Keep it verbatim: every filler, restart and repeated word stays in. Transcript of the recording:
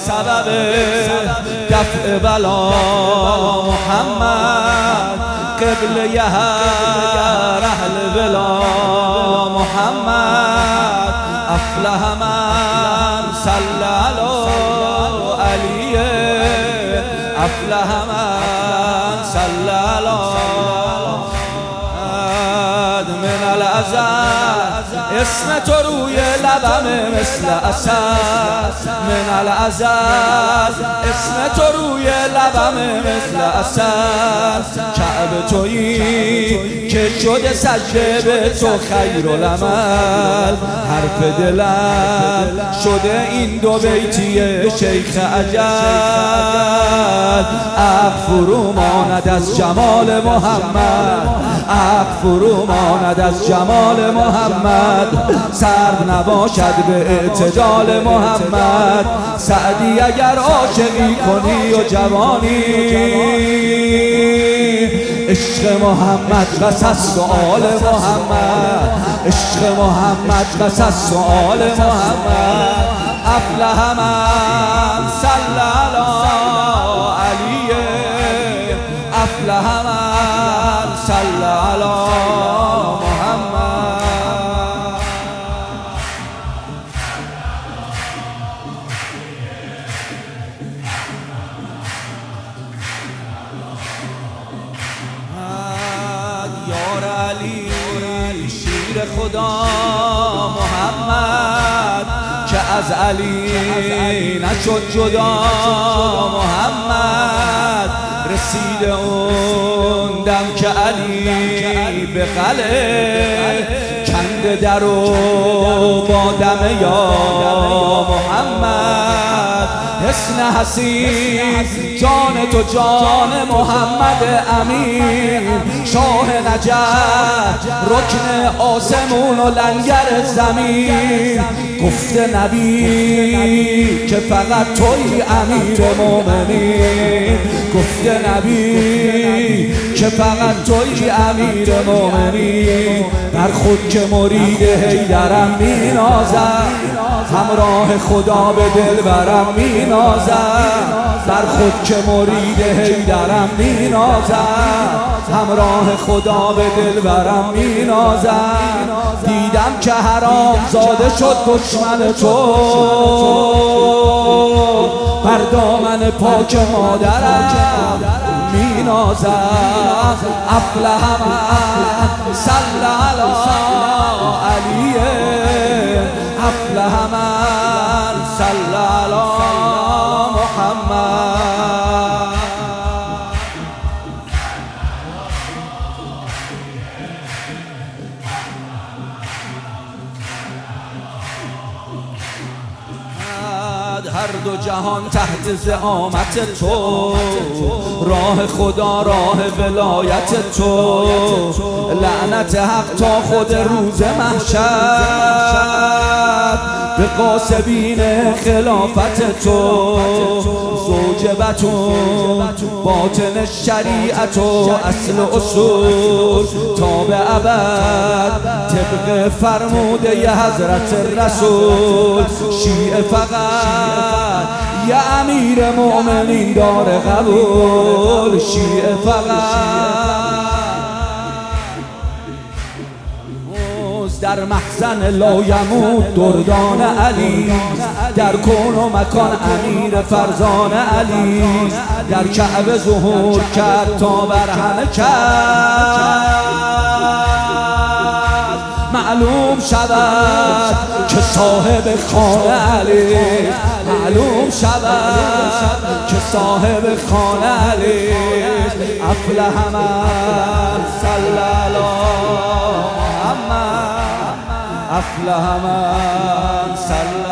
سبب دفع بلا محمد قبله هر اهل بلا محمد افلح من صلی علی افلح من صلی علی من الازل اسم تو روی لبم مثل عسل من الازل اسم تو روی لبم مثل عسل کعبه تویی که شده سجده به تو خیر العمل حرف دلم شده این دو بیتی شیخ اجل عقل فرو ماند از جمال محمد عقل فرو ماند از جمال محمد سرد نباشد به اعتدال محمد سعدی اگر عاشقی کنی و جوانی عشق محمد قصص سؤال محمد عشق محمد قصص سؤال محمد افلح من صلی علی افلح من صلی علی محمد یار علی شیر خدا محمد که از علی نشد جدا محمد رسید اون دم که علی به قلعه کند در و با دم یا محمد حسن حسین جان تو جان محمد امین شاه نجف رکن آسمون و لنگر زمین گفته نبی که فقط توی امیر مومنین گفته نبی که فقط توی امیر مومنین بر خود که مرید حیدرم می نازم همراه خدا به دل برم می نازم بر خود که مرید حیدرم می نازم همراه خدا به دل برم می نازم دیدم که حرام زاده شد دشمن تو بر دامن پاک مادرم می نازم افلح من صلی علی افلح من صلی علی محمد هر دو جهان تحت زعامت تو راه خدا راه ولایت تو لعنت حق تا خود روز محشر به قاسبین خلافت تو زوجبتون باطن شریعت و اصل اصول تا به ابد طبق فرموده ی حضرت رسول شیعه فقط یا امیر مومنین دار قبول شیعه فقط در محزن لایمود دردان علی در کون و مکان امیر فرزان علی در کعبه ظهور کرد تا بر همه کرد معلوم شود که صاحب خانه علی معلوم شود که صاحب خانه علی افلح من صلی علی محمد افلح من صلی